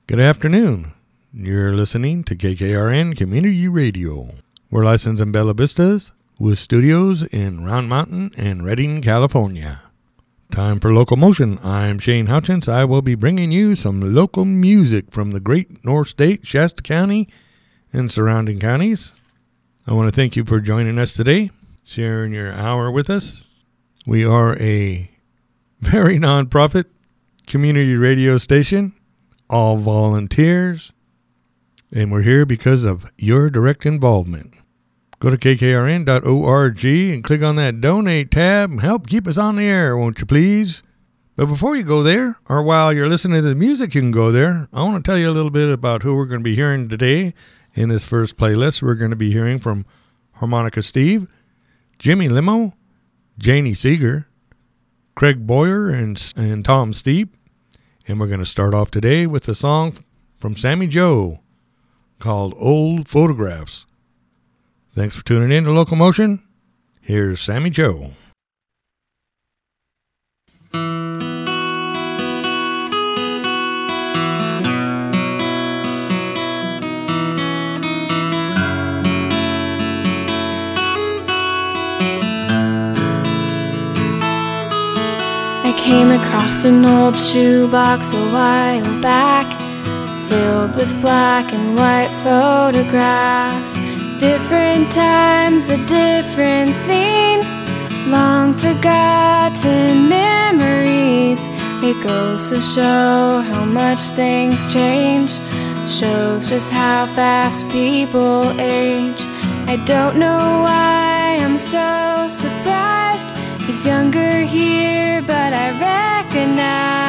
Good afternoon. You're listening to KKRN Community Radio. We're licensed in Bella Vistas with studios in Round Mountain and Redding, California. Time for Local Motion. I'm Shane Hutchins. I will be bringing you some local music from the great North State, Shasta County, and surrounding counties. I want to thank you for joining us today, sharing your hour with us. We are a very nonprofit community radio station, all volunteers, and we're here because of your direct involvement. Go to kkrn.org and click on that donate tab and help keep us on the air, won't you please? But before you go there, or while you're listening to the music, you can go there. I want to tell you a little bit about who we're going to be hearing today. In this first playlist, we're going to be hearing from Harmonica Steve, Jimmy Limo, Janie Seeger, Craig Boyer, and Tom Steep. And we're going to start off today with a song from Sammy Joe called Old Photographs. Thanks for tuning in to Local Motion. Here's Sammy Joe. Came across an old shoebox a while back, filled with black and white photographs. Different times, a different scene, long forgotten memories. It goes to show how much things change, shows just how fast people age. I don't know why I'm so surprised. He's younger here, but I recognize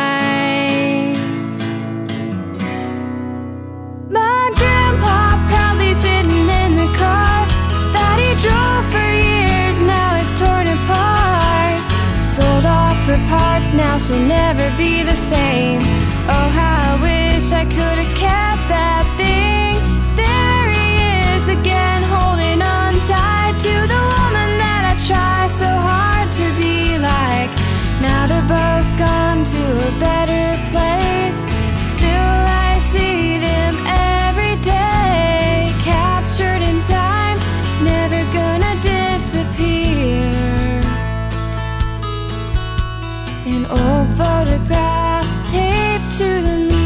my grandpa proudly sitting in the car that he drove for years. Now it's torn apart, sold off for parts. Now she'll never be the same. Oh, how I wish I could have kept that thing. There he is again, holding on tight to the woman that I try so hard to be like. Now they're both gone to a better place. Still I see them every day, captured in time, never gonna disappear. In old photographs taped to the mirror.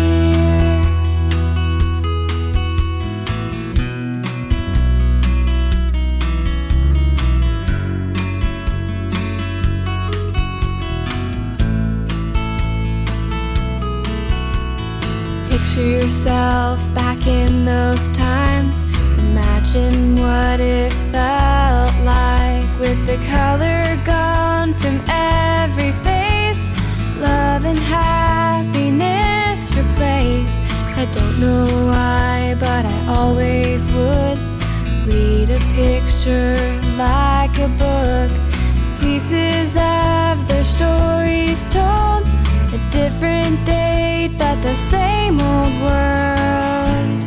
Picture yourself back in those times. Imagine what it felt like with the color gone from every face. Love and happiness replaced. I don't know why, but I always would read a picture like a book. Pieces of their stories told, a different date, but the same old world.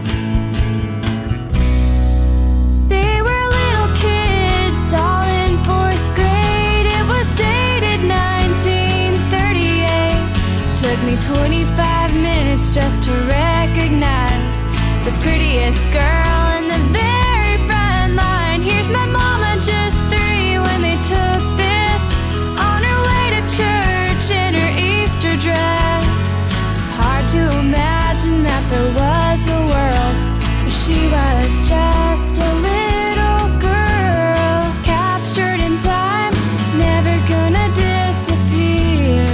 They were little kids, all in 4th grade. It was dated 1938. Took me 25 minutes just to recognize the prettiest girl in the very front line. Here's my mama, just 3 when they took this, on her way to church in her Easter dress. It's hard to imagine that there was a world where she was just a little girl, captured in time, never gonna disappear.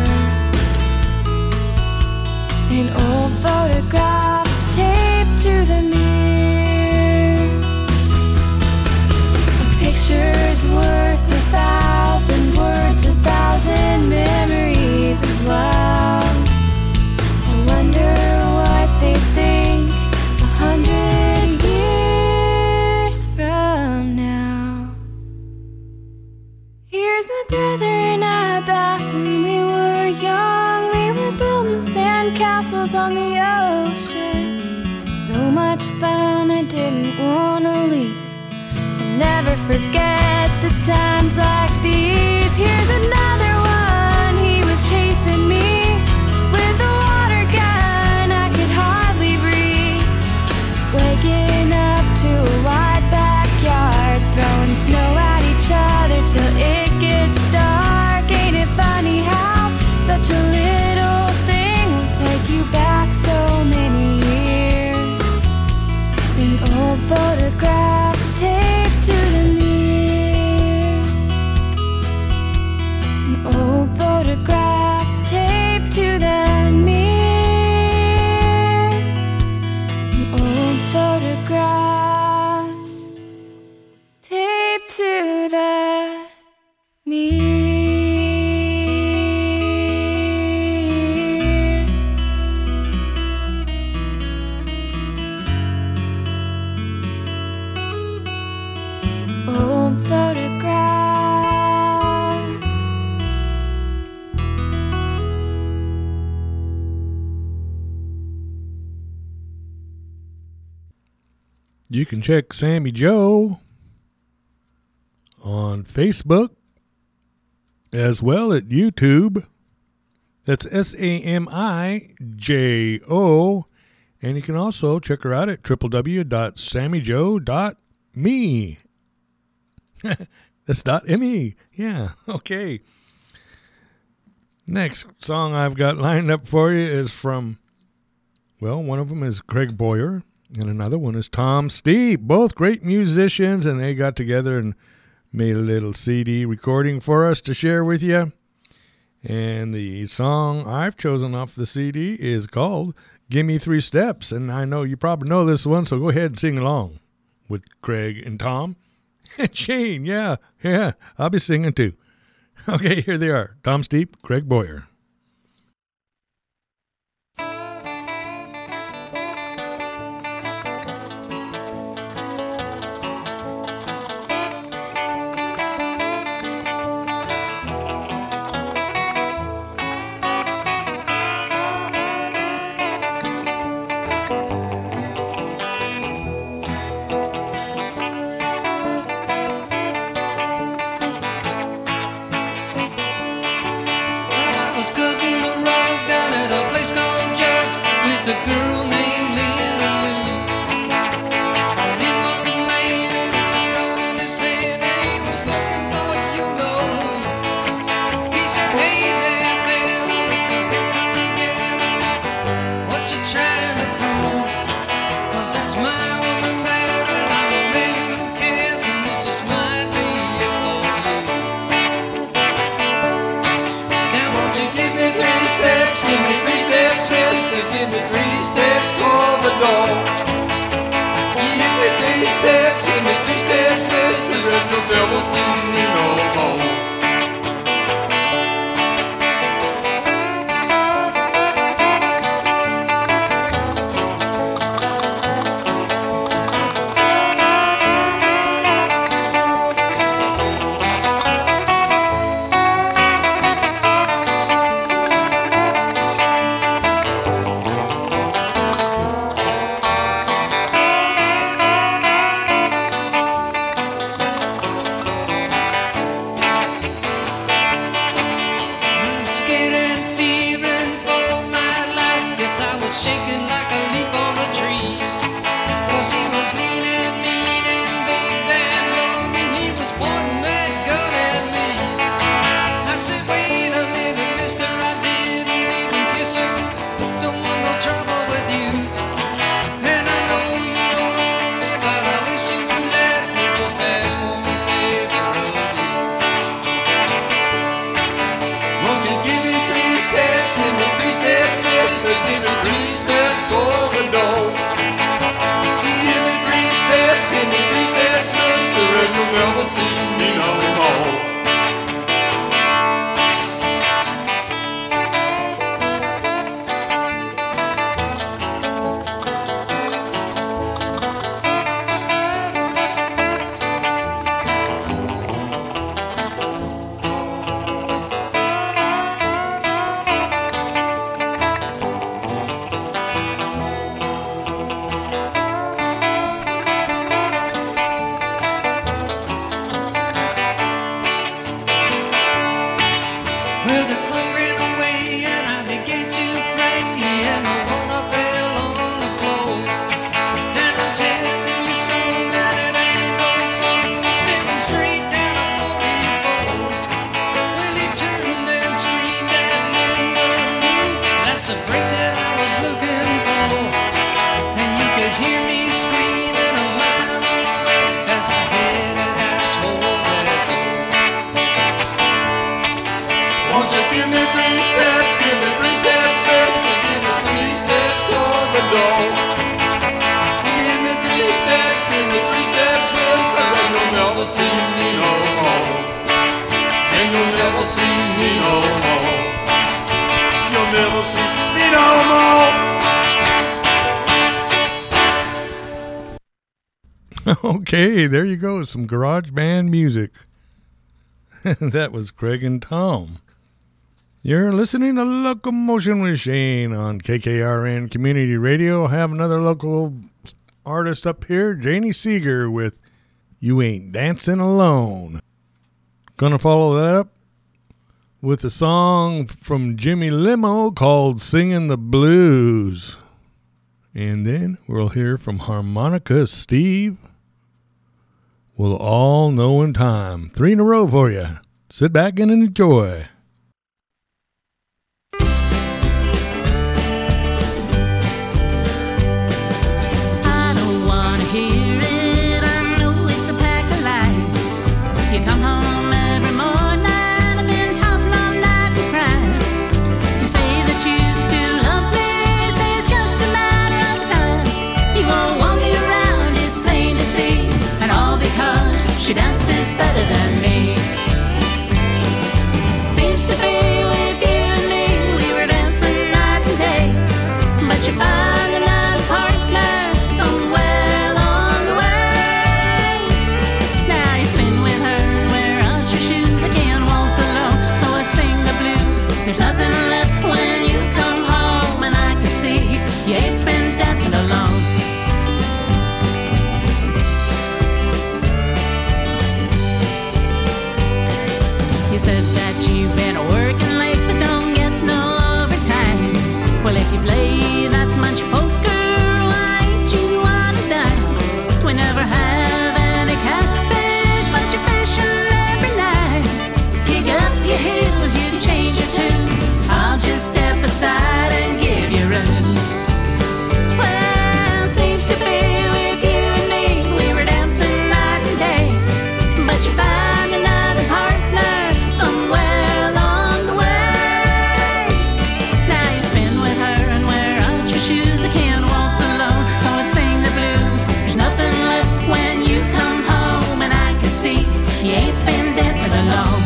In old photographs taped to the mirror. A picture's worth 1,000 words, 1,000 memories as well. I wonder what they think 100 years from now. Here's my brother and I back when we were young. We were building sandcastles on the ocean. So much fun, I didn't want to leave. I'll never forget the times like these. Here's another one, he was chasing me with a water gun. I could hardly You can check Sammy Joe on Facebook as well at YouTube. That's SAMIJO. And you can also check her out at www.sammyjoe.me. That's .me. Yeah, okay. Next song I've got lined up for you is from, well, one of them is Craig Boyer, and another one is Tom Steep. Both great musicians, and they got together and made a little CD recording for us to share with you. And the song I've chosen off the CD is called Gimme 3 Steps. And I know you probably know this one, so go ahead and sing along with Craig and Tom. And Shane, yeah, I'll be singing too. Okay, here they are. Tom Steep, Craig Boyer. Okay, there you go. Some garage band music. That was Craig and Tom. You're listening to Locomotion with Shane on KKRN Community Radio. I have another local artist up here, Janie Seeger with You Ain't Dancing Alone. Gonna follow that up with a song from Jimmy Limo called Singing the Blues. And then we'll hear from Harmonica Steve. We'll all know in time. 3 in a row for you. Sit back and enjoy. I don't want to hear it. I know it's a pack of lies. You come home every morning and been tossing all night and crying. You say that you still love me, say it's just a matter of time. You won't want me around, it's plain to see, and all because she dances better than me. Seems to be with you and me, we were dancing night and day, but you find another partner somewhere along the way. Now you spin with her, wear out your shoes, I can't waltz alone, so I sing the blues. There's nothing left when you come home, and I can see you ain't been dancing alone. You said that you've been working late but don't get no overtime. Well, if you play that much poker, why ain't you on a dime? We never have any catfish, but you're fishing every night. Kick up your heels, you can change your tune. I'll just step aside and give you room. Well, seems to be with you and me, we were dancing night and day, but you find another partner somewhere along the way. Now you spin with her and wear out your shoes. I can't waltz alone, so I sing the blues. There's nothing left when you come home, and I can see you ain't been dancing alone.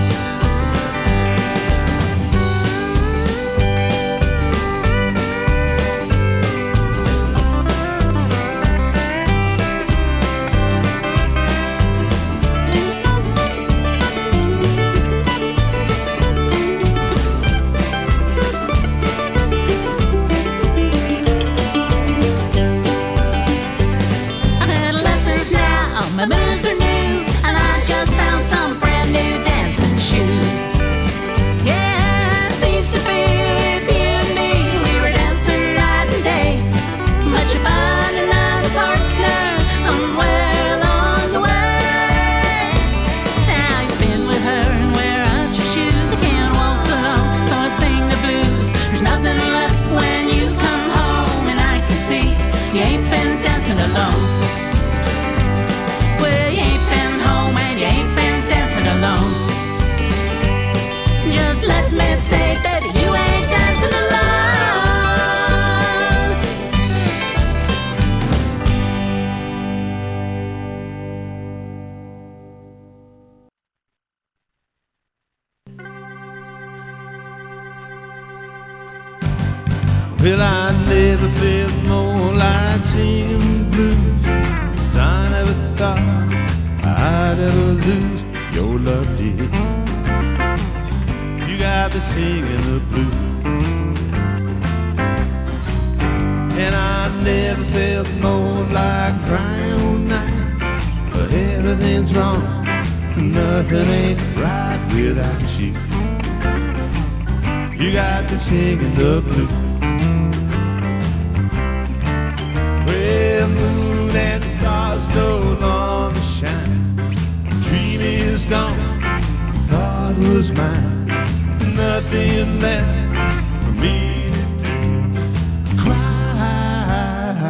I've had lessons now, my moves are new, and I just found some brand new dancing shoes. Yeah, seems to be with you and me, we were dancing night and day, but you find another partner somewhere along the way. Now you spin with her and wear out your shoes. I can't waltz alone, so I sing the blues. There's nothing left when you come home, and I can see you ain't been dancing alone. Well, you ain't been home and you ain't been dancing alone. Just let me say, baby, you ain't dancing alone. Well, I never felt more like singing blues, 'cause I never thought I'd ever lose your love, dear. You got me singing the blues, and I never felt more like crying all night. But everything's wrong, nothing ain't right without you. You got me singing the blues. Well, moon and stars no longer shine. Dream is gone, thought was mine. Nothing left for me to do. Cry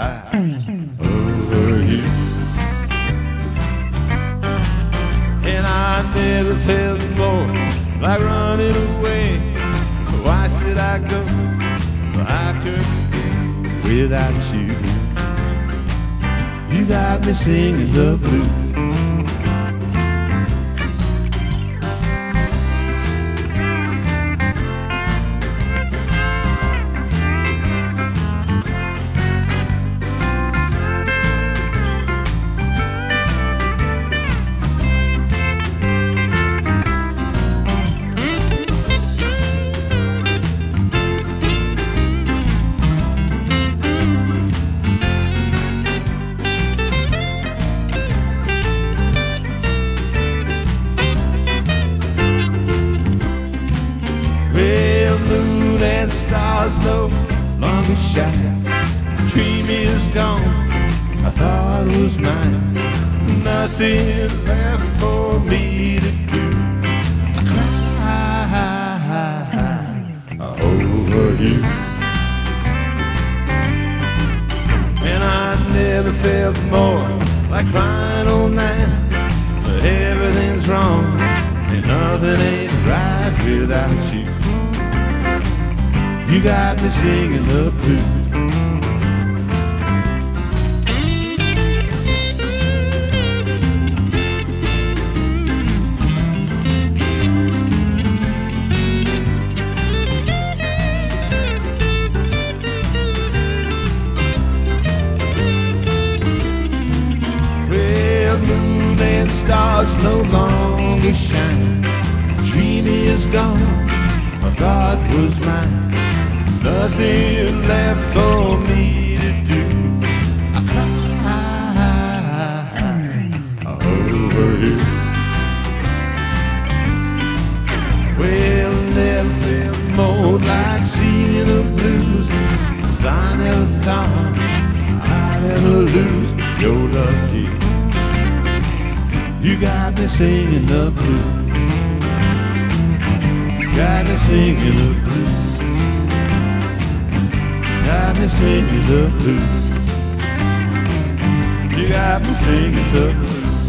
over you. And I never felt more like running away. Why should I go? I could stay without you. You got me singing the blues. shine. Dream is gone, I thought it was mine. Nothing left for me to do. Cry over you. And I never felt more like crying all night. But everything's wrong and nothing ain't right without you. You got me singing the blues. Stars no longer shine. Dream is gone, my thought was mine. Nothing left for me to do. I cry over you. Well, never felt more like singing the blues. 'Cause I never thought I'd ever lose your love, dear. You got me singing the blues. Got me singing the blues. Got me singing the blues. You got me singing the blues.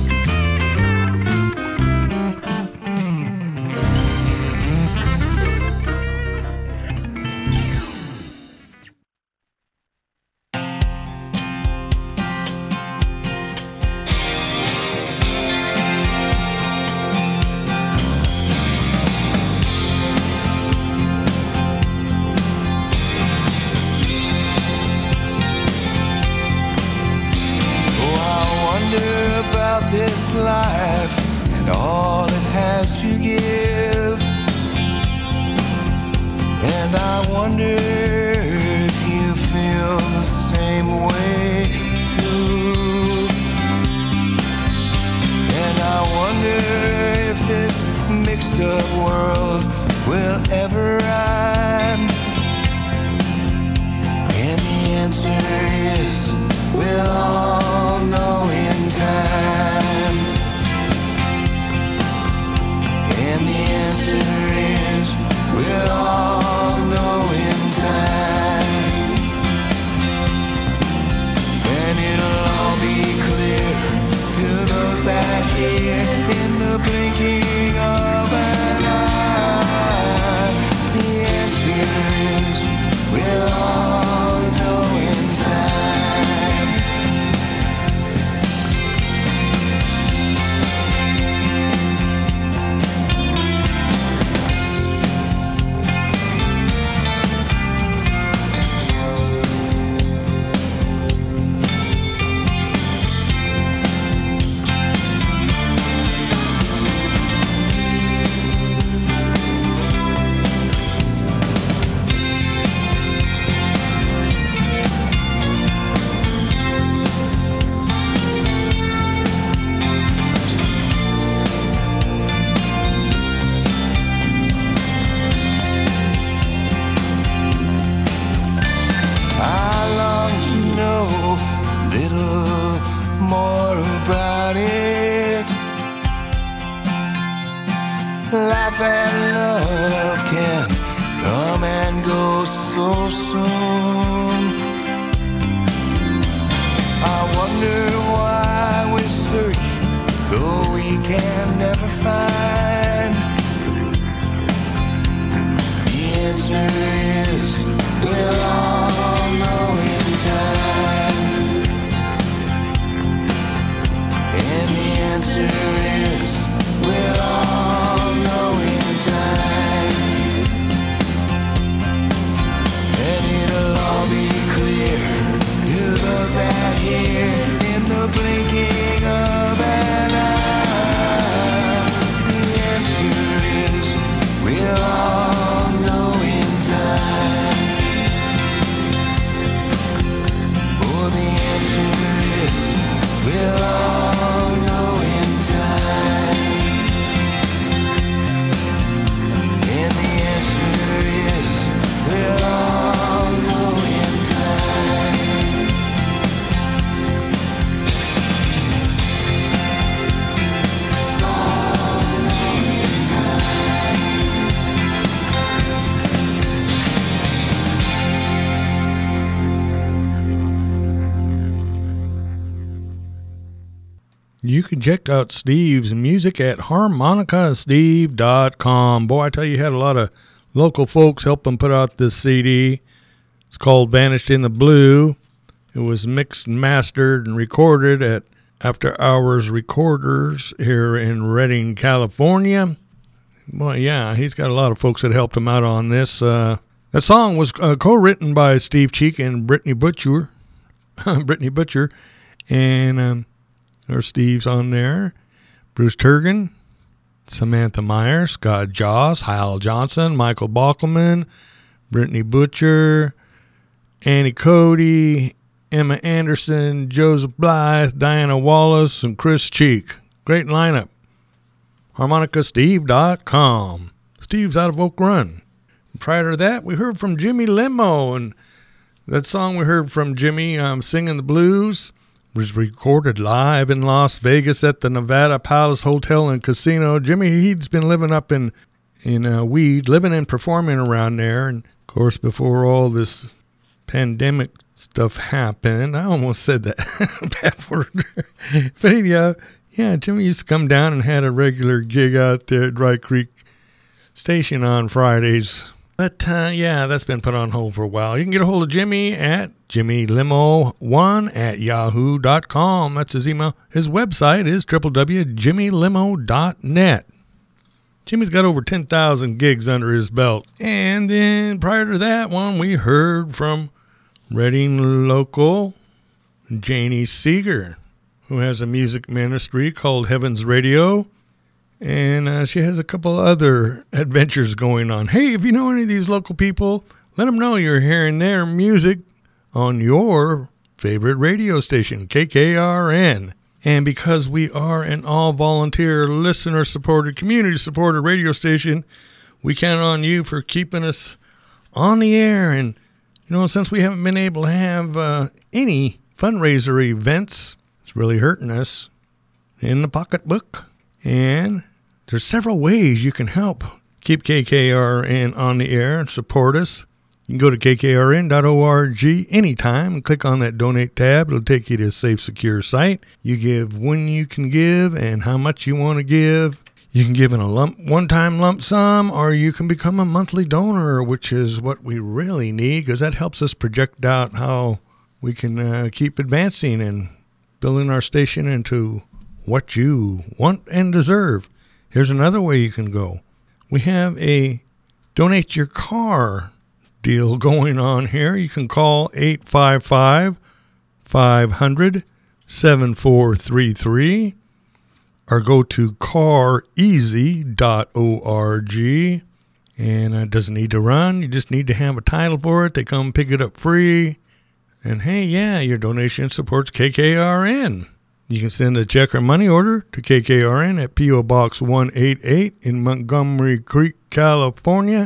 This life and all it has to give, and I wonder if you feel the same way too. And I wonder if this mixed up world will ever rhyme. And the answer is we'll all know in time. And the answer is we'll all know in time. And it'll all be clear to those that hear in the blinking of an eye. The answer is we'll all know in time. Life and love can come and go so soon. I wonder why we search, though we can never find. The answer is we'll all know in time. And the answer is we'll all know in time. You can check out Steve's music at harmonicasteve.com. Boy, I tell you, he had a lot of local folks help him put out this CD. It's called Vanished in the Blue. It was mixed and mastered and recorded at After Hours Recorders here in Redding, California. Well, yeah, he's got a lot of folks that helped him out on this. That song was co-written by Steve Cheek and Brittany Butcher. Brittany Butcher. And there's Steve's on there. Bruce Turgan, Samantha Meyer, Scott Joss, Hal Johnson, Michael Bockelman, Brittany Butcher, Annie Cody, Emma Anderson, Joseph Blythe, Diana Wallace, and Chris Cheek. Great lineup. HarmonicaSteve.com. Steve's out of Oak Run. And prior to that, we heard from Jimmy Limo, and that song we heard from Jimmy, Singing the Blues, was recorded live in Las Vegas at the Nevada Palace Hotel and Casino. Jimmy, he's been living up in Weed, living and performing around there. And, of course, before all this pandemic stuff happened, I almost said that bad word. But anyhow, yeah, Jimmy used to come down and had a regular gig out there at Dry Creek Station on Fridays. But, yeah, that's been put on hold for a while. You can get a hold of Jimmy at jimmylimo1@yahoo.com. That's his email. His website is www.jimmylimo.net. Jimmy's got over 10,000 gigs under his belt. And then prior to that one, we heard from Redding local Janie Seeger, who has a music ministry called Heaven's Radio. And she has a couple other adventures going on. Hey, if you know any of these local people, let them know you're hearing their music on your favorite radio station, KKRN. And because we are an all-volunteer, listener-supported, community-supported radio station, we count on you for keeping us on the air. And, you know, since we haven't been able to have any fundraiser events, it's really hurting us in the pocketbook. And there's several ways you can help keep KKRN on the air and support us. You can go to kkrn.org anytime and click on that donate tab. It'll take you to a safe, secure site. You give when you can give and how much you want to give. You can give in a one-time lump sum, or you can become a monthly donor, which is what we really need, because that helps us project out how we can keep advancing and building our station into what you want and deserve. Here's another way you can go. We have a donate your car deal going on here. You can call 855-500-7433 or go to careasy.org. And it doesn't need to run. You just need to have a title for it. They come pick it up free. And hey, yeah, your donation supports KKRN. You can send a check or money order to KKRN at P.O. Box 188 in Montgomery Creek, California,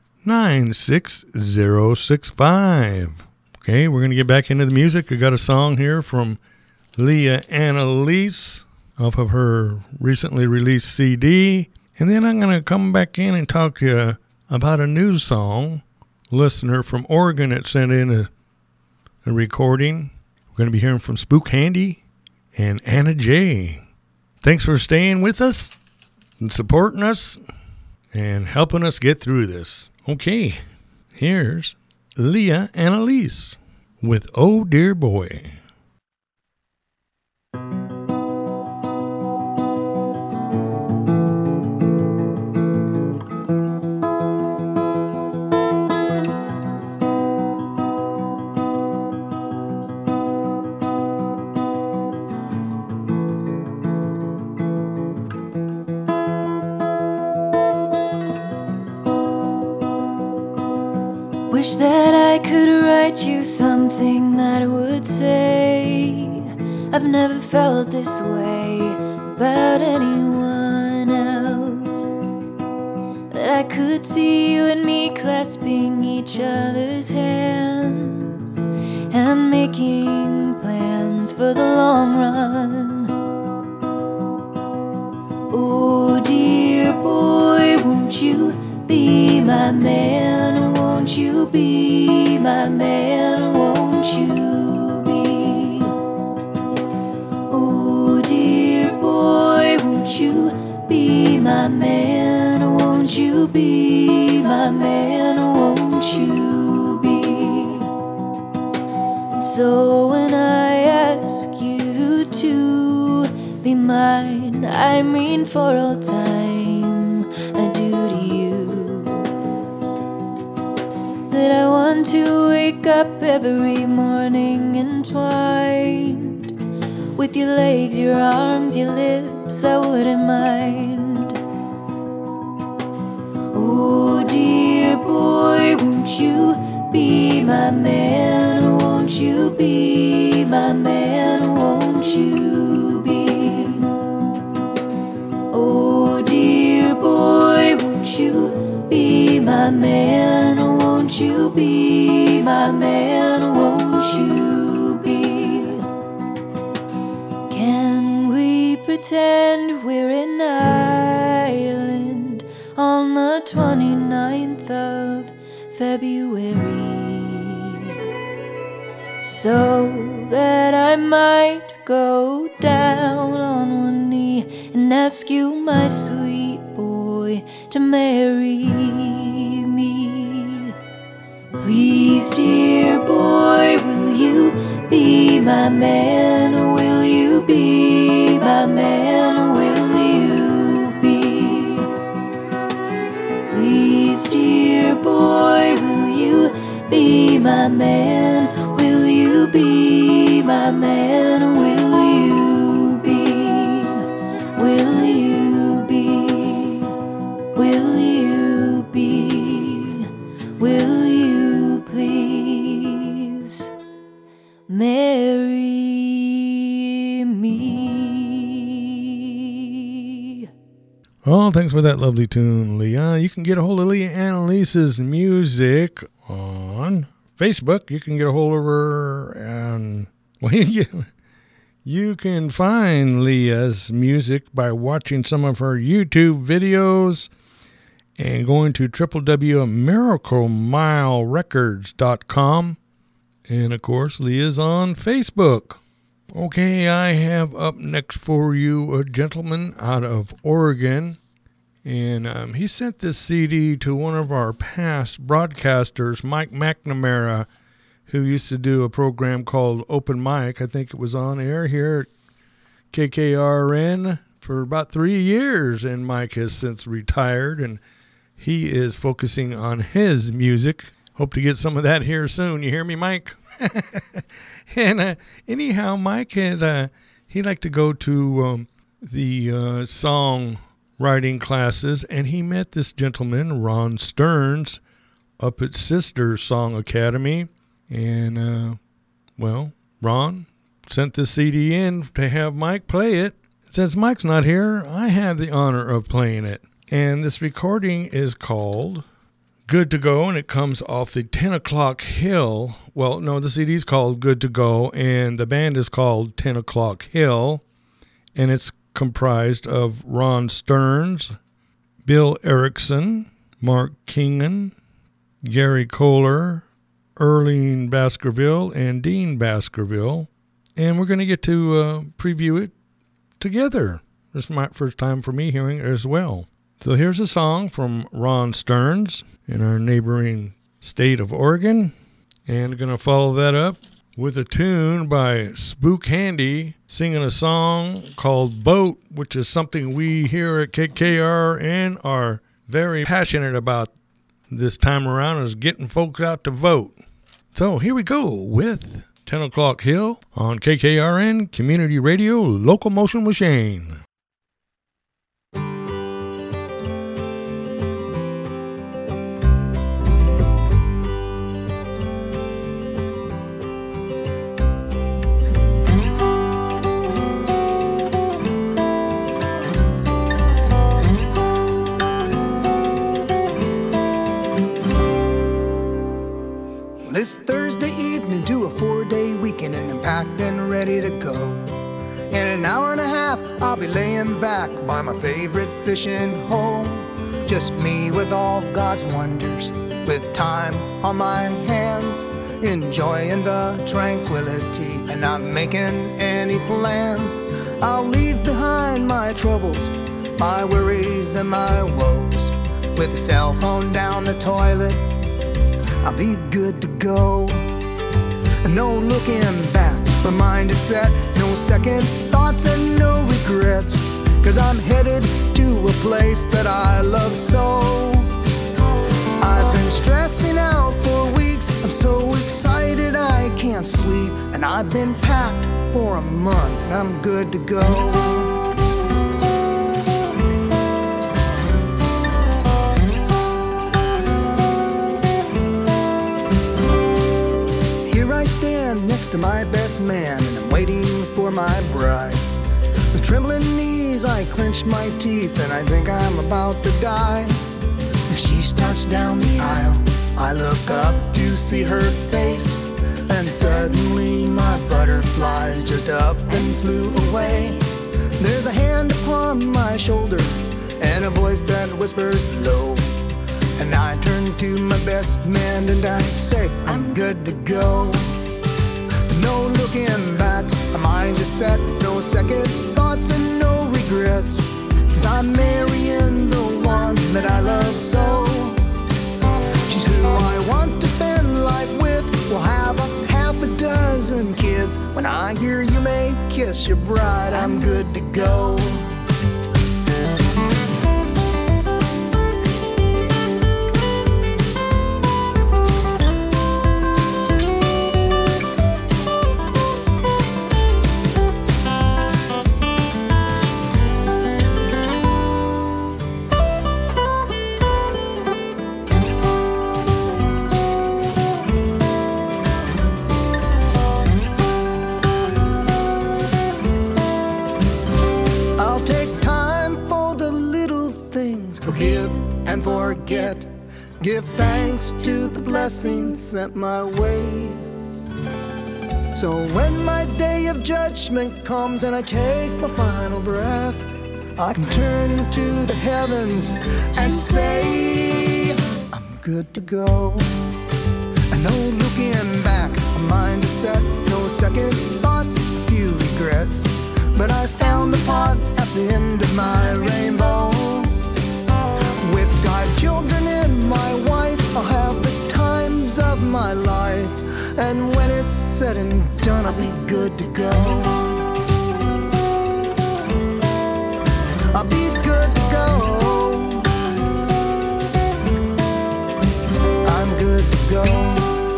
96065. Okay, we're going to get back into the music. I got a song here from Leah Annalise off of her recently released CD. And then I'm going to come back in and talk to you about a new song. A listener from Oregon that sent in a recording. We're going to be hearing from Spook Handy and Anna J. Thanks for staying with us and supporting us and helping us get through this. Okay, here's Leah Annalise with Oh Dear Boy. Wish that I could write you something that would say I've never felt this way about anyone else. That I could see you and me clasping each other's hands and making plans for the long run. Oh dear boy, won't you be my man? Won't you be my man? Won't you be? Oh dear be my man? Won't you be? And so when I ask you to be mine, I mean for all time, I do to you that I want to wake up every morning entwined with your legs, your arms, your lips, I wouldn't mind. Oh dear boy, won't you be my man? Won't you be my man? Won't you be? Oh dear boy, won't you be my man? Won't you be my man? Won't you be? Can we pretend we're an island on the 29th of February, so that I might go down on one knee and ask you, my sweet boy, to marry me? Please, dear boy, will you be my man? Will you be my man? Will you be? Please, dear boy, will you be my man? Will you be my man? Will you be? Will you be? Will you be? Will you please marry me? Oh, thanks for that lovely tune, Leah. You can get a hold of Leah Annalise's music on Facebook. You can get a hold of her and, well, you can find Leah's music by watching some of her YouTube videos and going to www.miraclemilerecords.com. And, of course, Leah's on Facebook. Okay, I have up next for you a gentleman out of Oregon. And he sent this CD to one of our past broadcasters, Mike McNamara, who used to do a program called Open Mic. I think it was on air here at KKRN for about 3 years. And Mike has since retired, and he is focusing on his music. Hope to get some of that here soon. You hear me, Mike? And anyhow, Mike had he liked to go to the song writing classes, and he met this gentleman, Ron Stearns, up at Sister Song Academy. And well, Ron sent the CD in to have Mike play it. Since Mike's not here, I have the honor of playing it. And this recording is called Good to Go, and it comes off the 10 O'Clock Hill. Well, no, the CD is called Good to Go, and the band is called 10 O'Clock Hill, and it's comprised of Ron Stearns, Bill Erickson, Mark Keenan, Gary Kohler, Earlene Baskerville, and Dean Baskerville, and we're going to get to preview it together. This is my first time for me hearing it as well. So here's a song from Ron Stearns in our neighboring state of Oregon. And I'm going to follow that up with a tune by Spook Handy singing a song called Boat, which is something we here at KKRN are very passionate about this time around, is getting folks out to vote. So here we go with 10 O'Clock Hill on KKRN Community Radio, Local Motion Machine. This Thursday evening to a 4-day weekend, and I'm packed and ready to go. In an hour and a half, I'll be laying back by my favorite fishing hole. Just me with all God's wonders, with time on my hands, enjoying the tranquility and not making any plans. I'll leave behind my troubles, my worries and my woes, with the cell phone down the toilet, I'll be good to go. No looking back, my mind is set, no second thoughts and no regrets, 'cause I'm headed to a place that I love so. I've been stressing out for weeks, I'm so excited I can't sleep, and I've been packed for a month and I'm good to go. I stand next to my best man and I'm waiting for my bride. With trembling knees I clench my teeth and I think I'm about to die. And she starts down the aisle, I look up to see her face, and suddenly my butterflies just up and flew away. There's a hand upon my shoulder and a voice that whispers low, and I turn to my best man and I say, I'm good to go. No looking back, my mind is set, no second thoughts and no regrets, 'cause I'm marrying the one that I love so. She's who I want to spend life with, we'll have half a dozen kids. When I hear you may kiss your bride, I'm good to go. Forget, give thanks to the blessings sent my way. So when my day of judgment comes and I take my final breath, I can turn to the heavens and say, I'm good to go. And no looking back, my mind is set, no second thoughts, a few regrets, but I found the pot at the end of my rainbow. With godchildren and my wife, I'll have the times of my life, and when it's said and done, I'll be good to go. I'll be good to go. I'm good to go.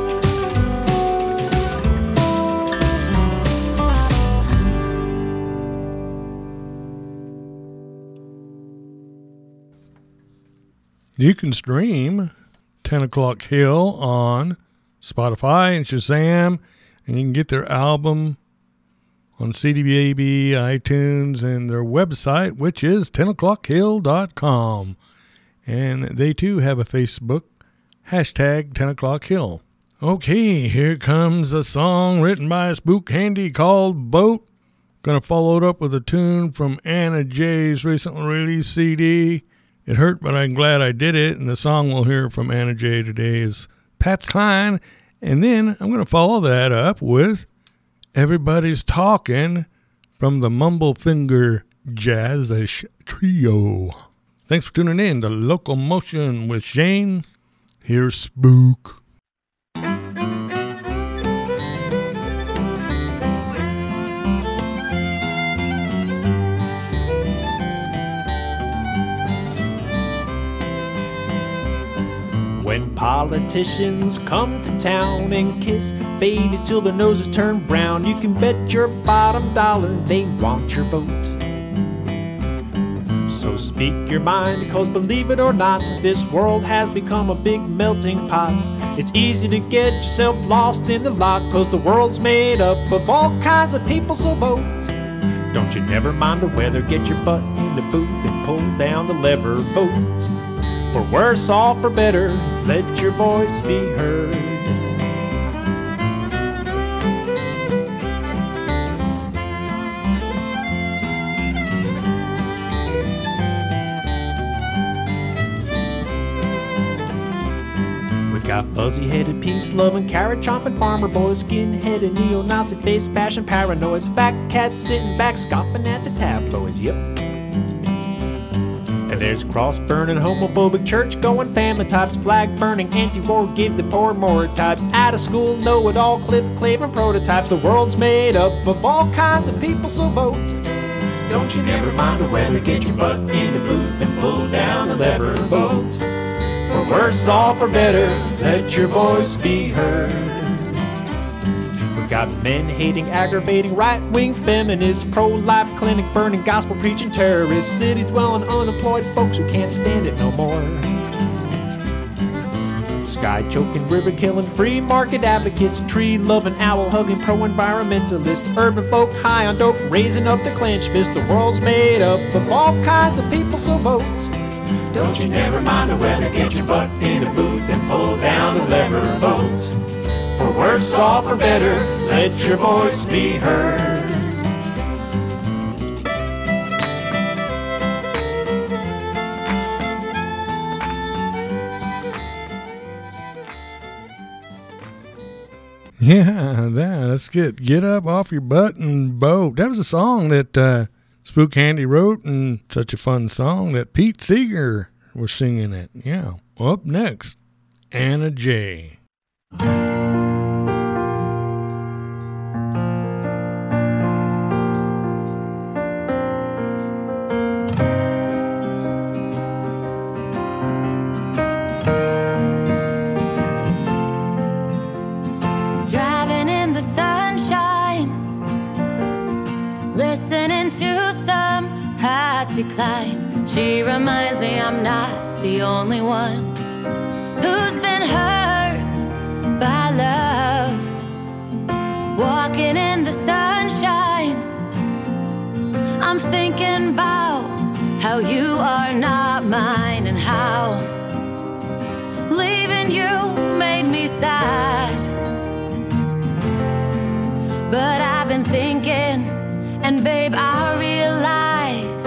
You can stream 10 O'Clock Hill on Spotify and Shazam, and you can get their album on CD Baby, iTunes, and their website, which is 10o'clockhill.com. And they too have a Facebook, hashtag 10 O'Clock Hill. Okay, here comes a song written by Spook Handy called Boat. Gonna follow it up with a tune from Anna J's recently released CD. It hurt, but I'm glad I did it. And the song we'll hear from Anna J today is Pat's Klein. And then I'm going to follow that up with Everybody's Talking from the Mumblefinger Jazz Trio. Thanks for tuning in to Locomotion with Shane. Here's Spook. When politicians come to town and kiss babies till their noses turn brown, you can bet your bottom dollar they want your vote. So speak your mind, because believe it or not, this world has become a big melting pot. It's easy to get yourself lost in the lot, 'cause the world's made up of all kinds of people, so vote. Don't you never mind the weather, get your butt in the booth and pull down the lever, vote. For worse or for better, let your voice be heard. We've got fuzzy-headed, peace-loving, carrot-chomping farmer boys, skin-headed, neo-Nazi face-bashing paranoids, fat cats sitting back scoffing at the tabloids, yep. And there's cross-burning, homophobic, church-going, family types, flag-burning, anti-war, give the poor more types, out-of-school, know-it-all, cliff-claving prototypes. The world's made up of all kinds of people, so vote. Don't you never mind the weather, get your butt in the booth and pull down the lever, vote. For worse or for better, let your voice be heard. We've got men-hating, aggravating, right-wing feminists, pro-life clinic burning, gospel-preaching terrorists, city-dwelling, unemployed folks who can't stand it no more. Sky-choking, river-killing, free-market advocates, tree-loving, owl-hugging, pro-environmentalists, urban folk high on dope, raising up the clenched fist. The world's made up of all kinds of people, so vote. Don't you never mind the weather, get your butt in the booth and pull down the lever, vote. For worse or for better, let your voice be heard. Yeah, let's get up off your butt and vote. That was a song that Spook Handy wrote, and such a fun song that Pete Seeger was singing it. Yeah. Up next, Anna J. Driving in the sunshine, listening to some Patsy Cline. She reminds me I'm not the only one who's been hurt by love. Walking in the sunshine, I'm thinking about how you are not mine and how leaving you made me sad. But I've been thinking, and babe, I realize,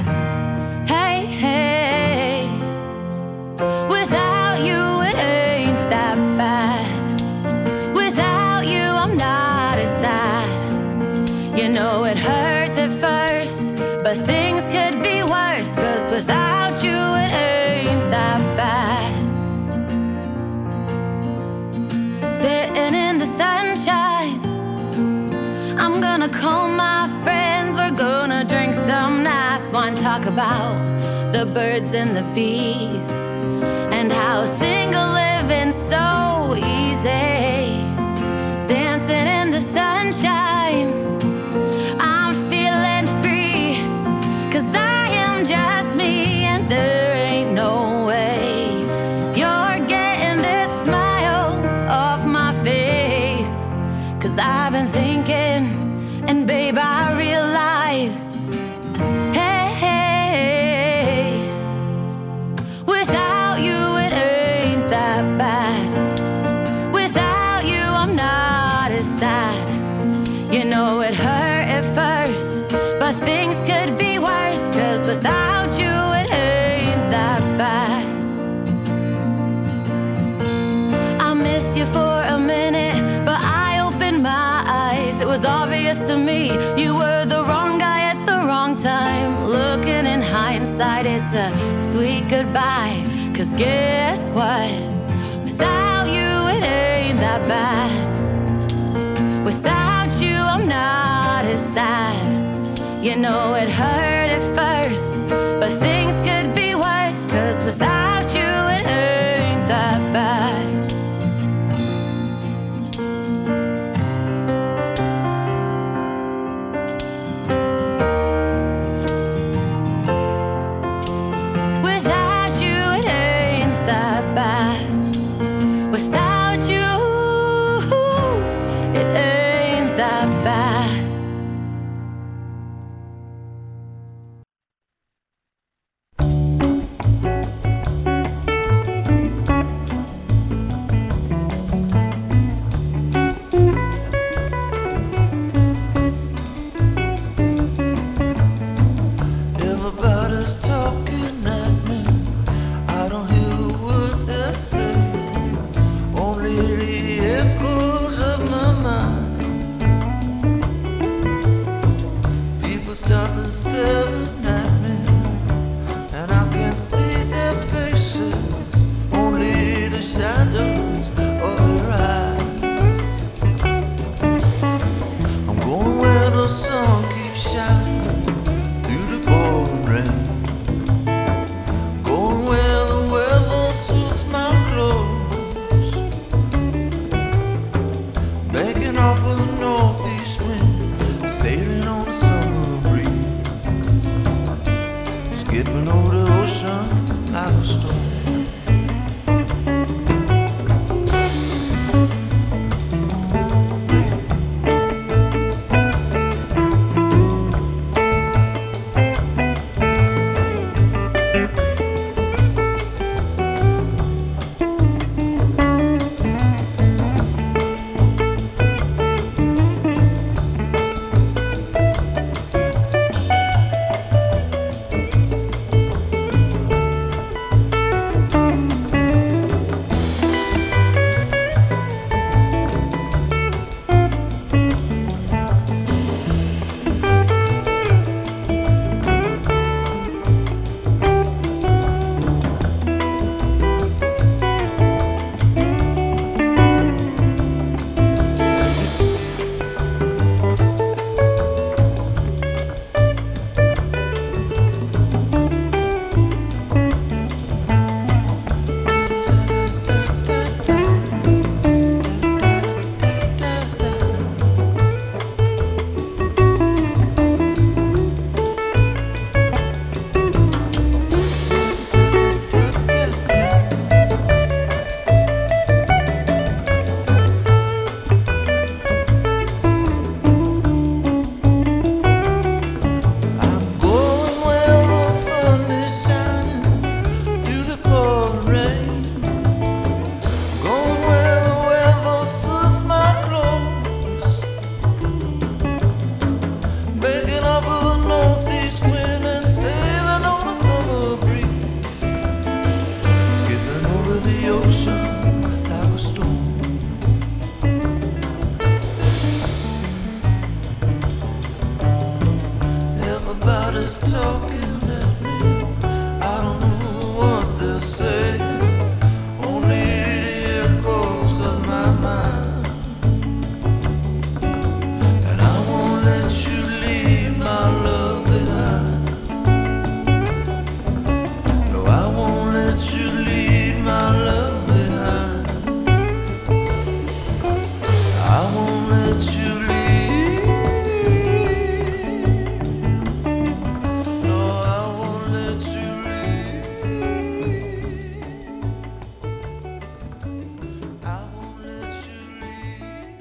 hey, without you it ain't that bad. Without you I'm not as sad. You know it hurts at first, but things could be worse, 'cause without you it ain't that bad. Sitting in the sunshine, I'm gonna call my friends, we're gonna drink some nice wine, talk about the birds and the bees, and how single living's so easy. Dancing in the sunshine, I'm feeling free, 'cause I am just me, and there ain't no way you're getting this smile off my face. 'Cause I've been thinking, and babe, I realize, hey, without you it ain't that bad. Without you I'm not as sad. You know it hurt at first, but things could be worse, 'cause without you it ain't that bad. I missed you for a minute, but I opened my eyes. It was obvious to me you were the wrong guy at the wrong time. Looking in hindsight, it's a sweet goodbye, 'cause guess what? Without you it ain't that bad. Without you I'm not as sad. You know it hurt at first, but things could be worse, 'cause without you it ain't that bad. Without you it ain't that bad. Without you it ain't that bad. Everybody's talking at me. I don't hear what they're saying, only the echoes of my mind. Everybody's talking at me. I don't know what they're saying. Only the echoes of my mind. And I won't let you leave my love behind. No, I won't let you leave my love behind. I won't let you leave. No, I won't let you leave. I won't let you leave.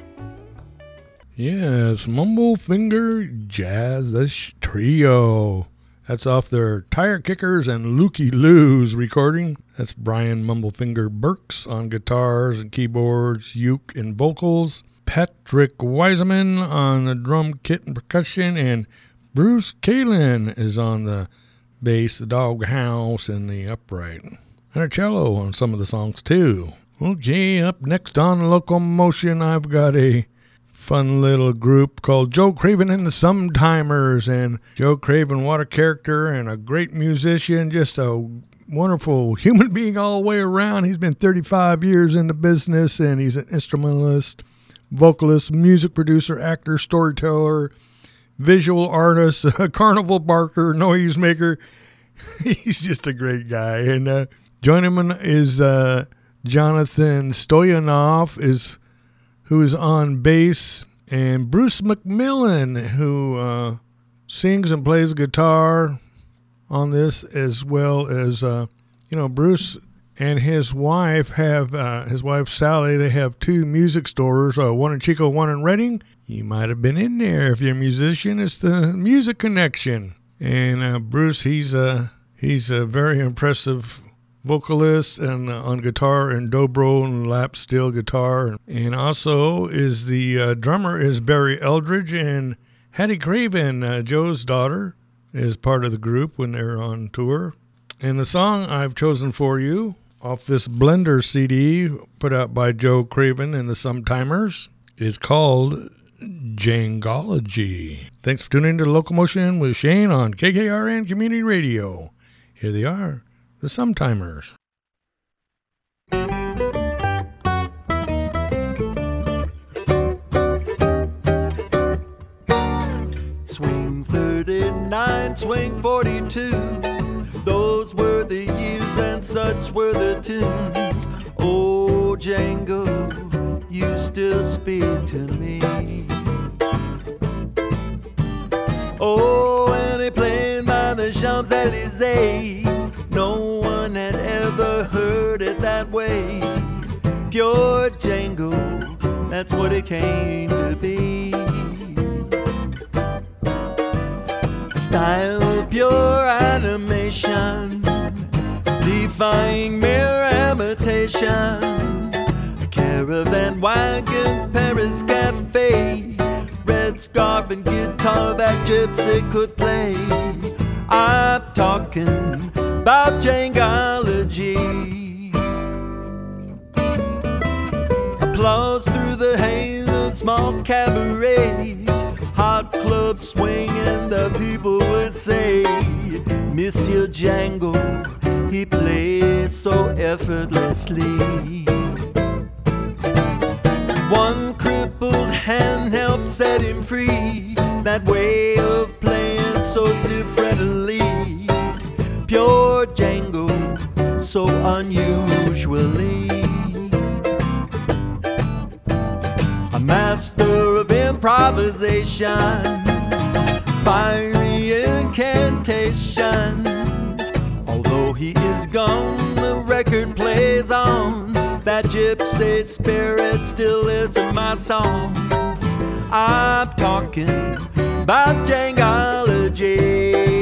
Yeah, it's Mumblefinger Jazz Trio. That's off their Tire Kickers and Lukey Lou's recording. That's Brian Mumblefinger Burks on guitars and keyboards, uke and vocals. Patrick Wiseman on the drum kit and percussion. And Bruce Kalin is on the bass, the doghouse, and the upright. And a cello on some of the songs too. Okay, up next on Locomotion, I've got a fun little group called Joe Craven and the Sometimers. And Joe Craven, what a character and a great musician, just a wonderful human being all the way around. He's been 35 years in the business, and he's an instrumentalist, vocalist, music producer, actor, storyteller, visual artist, carnival barker, noise maker. He's just a great guy. And joining him is Jonathan Stoyanov, who is on bass, and Bruce McMillan, who sings and plays guitar on this, as well as, Bruce and his wife his wife Sally, they have two music stores, one in Chico, one in Reading. You might have been in there if you're a musician. It's the Music Connection. And Bruce, he's a very impressive vocalist and on guitar and dobro and lap steel guitar. And also is the drummer is Barry Eldridge, and Hattie Craven, Joe's daughter, is part of the group when they're on tour. And the song I've chosen for you off this Blender CD put out by Joe Craven and the Sometimers is called Jangology. Thanks for tuning in to Locomotion with Shane on KKRN Community Radio. Here they are, the Sometimers. Swing 39, swing 42. Those were the years and such were the tunes. Oh, Django, you still speak to me. Oh, and they played by the Champs-Élysées. No one had ever heard it that way. Pure Django, that's what it came to be. Style of pure animation, defying mere imitation. A caravan wagon, Paris cafe, red scarf and guitar that gypsy could play. I'm talking about Jangology. Applause through the haze of small cabarets, hot clubs swinging, the people would say, Monsieur Django, he plays so effortlessly. One crippled hand helped set him free, that way of playing so differently. Pure Django, so unusually. A master of improvisation, fiery incantations. Although he is gone, the record plays on. That gypsy spirit still lives in my songs. I'm talking about Jangology.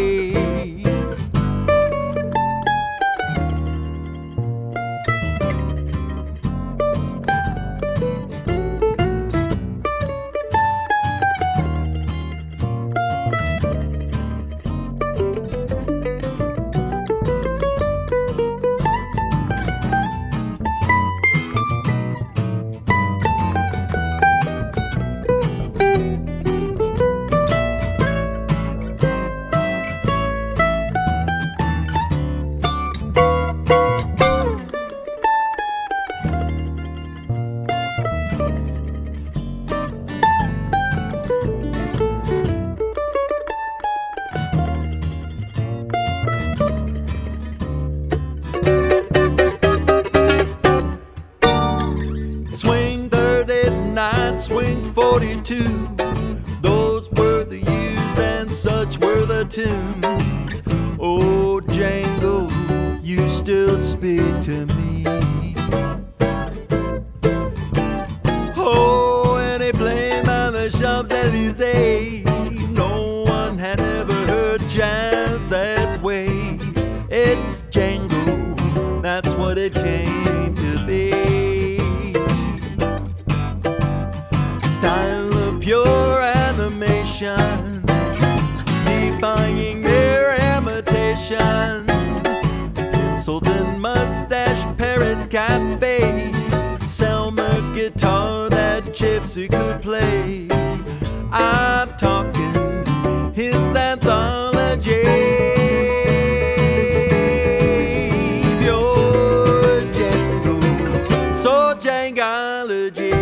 too. Those were the years and such were the tunes. Oh, Django, you still speak to me. Oh, and he played by the Champs-Élysées. No one had ever heard jazz that way. It's Django, that's what it came to be. Style of pure animation, defying their imitation. Penciled in mustache, Paris Cafe, Selma guitar that Gypsy could play. I'm talking his anthology. Pure Django, so Djangology.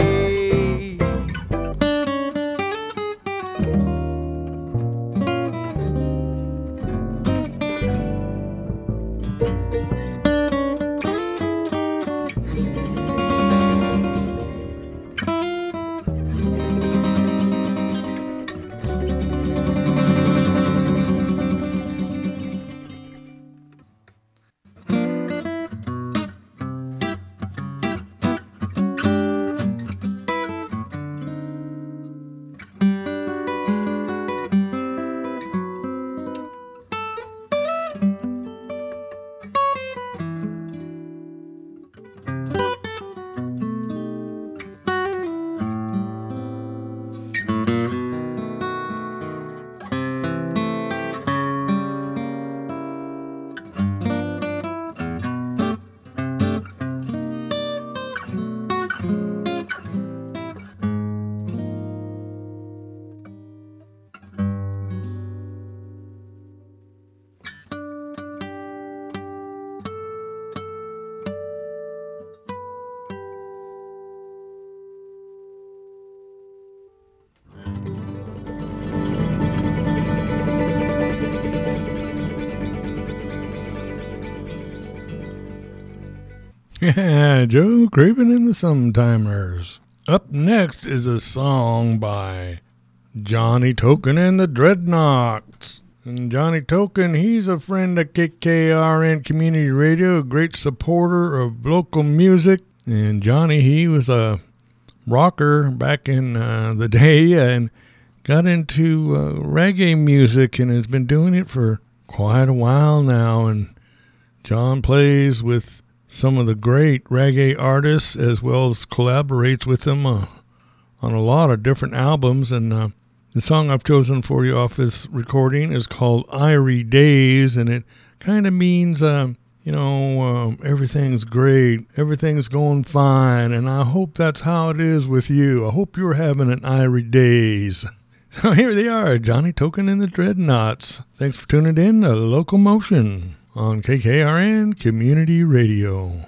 Yeah, Joe Craven and the Sometimers. Up next is a song by Johnny Token and the Dreadnoughts. And Johnny Token, he's a friend of KKRN Community Radio, a great supporter of local music. And Johnny, he was a rocker back in the day and got into reggae music and has been doing it for quite a while now. And John plays with some of the great reggae artists as well as collaborates with them on a lot of different albums. And the song I've chosen for you off this recording is called Irie Days, and it kind of means, everything's great, everything's going fine, and I hope that's how it is with you. I hope you're having an Irie Days. So here they are, Johnny Token and the Dreadnoughts. Thanks for tuning in to Local Motion on KKRN Community Radio.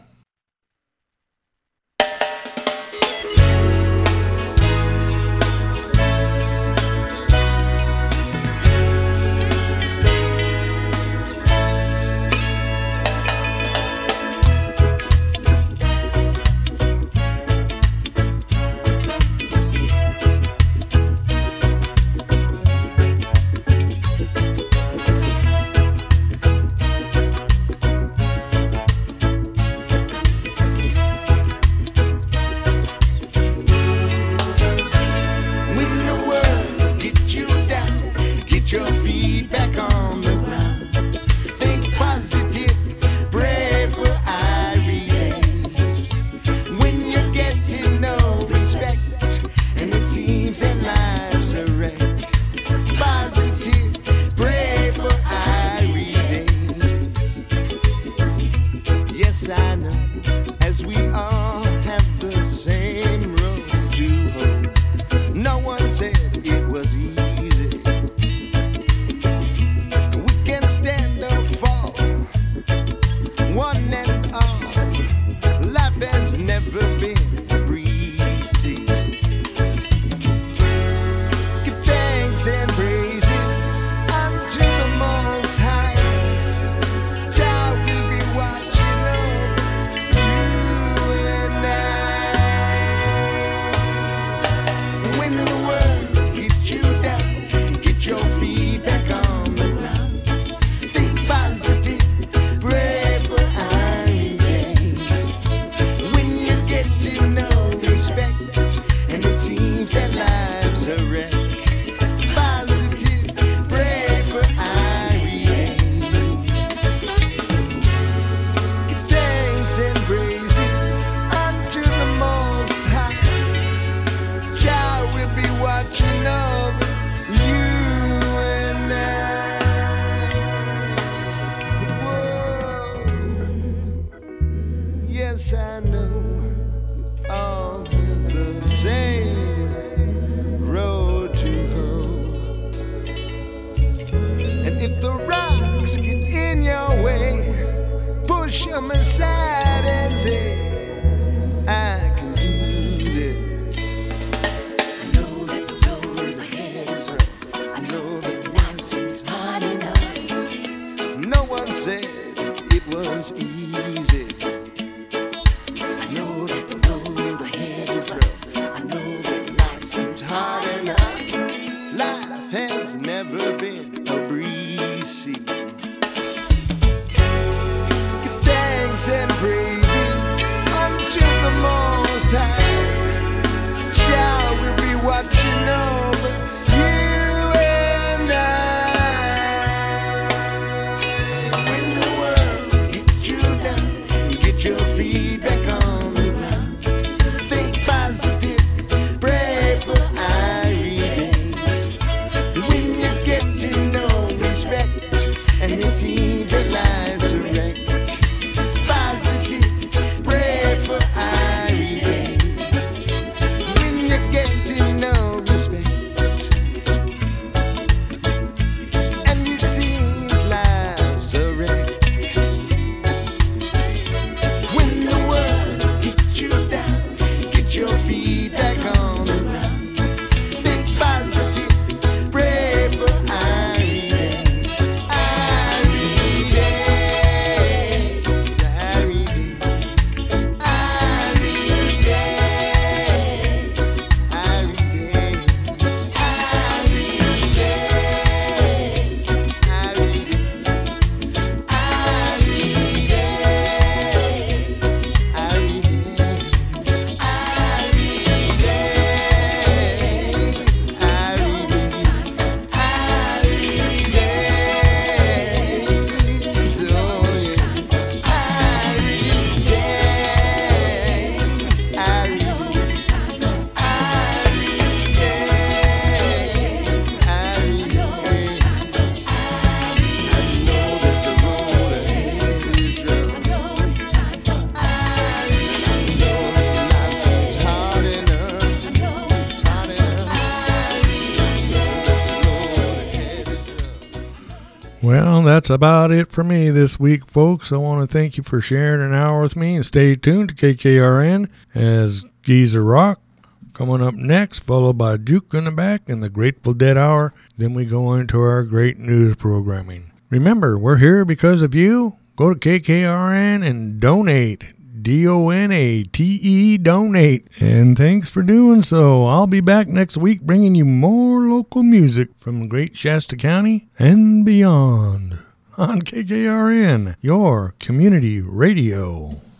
show me side and say I can do this. I know that the road ahead is rough. I know that life seems hard enough. No one said it was easy. I know that the road ahead is rough. I know that life seems hard enough. Life has never been a breezy. Give thanks and praises unto the Most High. Child will be watching over you and I. When the world gets you down, get your feet back on the ground. Think positive, pray for irony days. When you get to know respect, and it seems that life's a wreck. Positive, pray for irony days. When you get to know respect, and it seems life's a wreck. When the world gets you down, get your feet back on the ground. Think positive, pray for irony days. Irony days, irony days, irony days, irony days, irony Well, that's about it for me this week, folks. I want to thank you for sharing an hour with me, and stay tuned to KKRN as Geezer Rock coming up next, followed by Juke in the back and the Grateful Dead Hour. Then we go into our great news programming. Remember, we're here because of you. Go to KKRN and donate. DONATE, donate. And thanks for doing so. I'll be back next week bringing you more local music from Great Shasta County and beyond on KKRN, your community radio.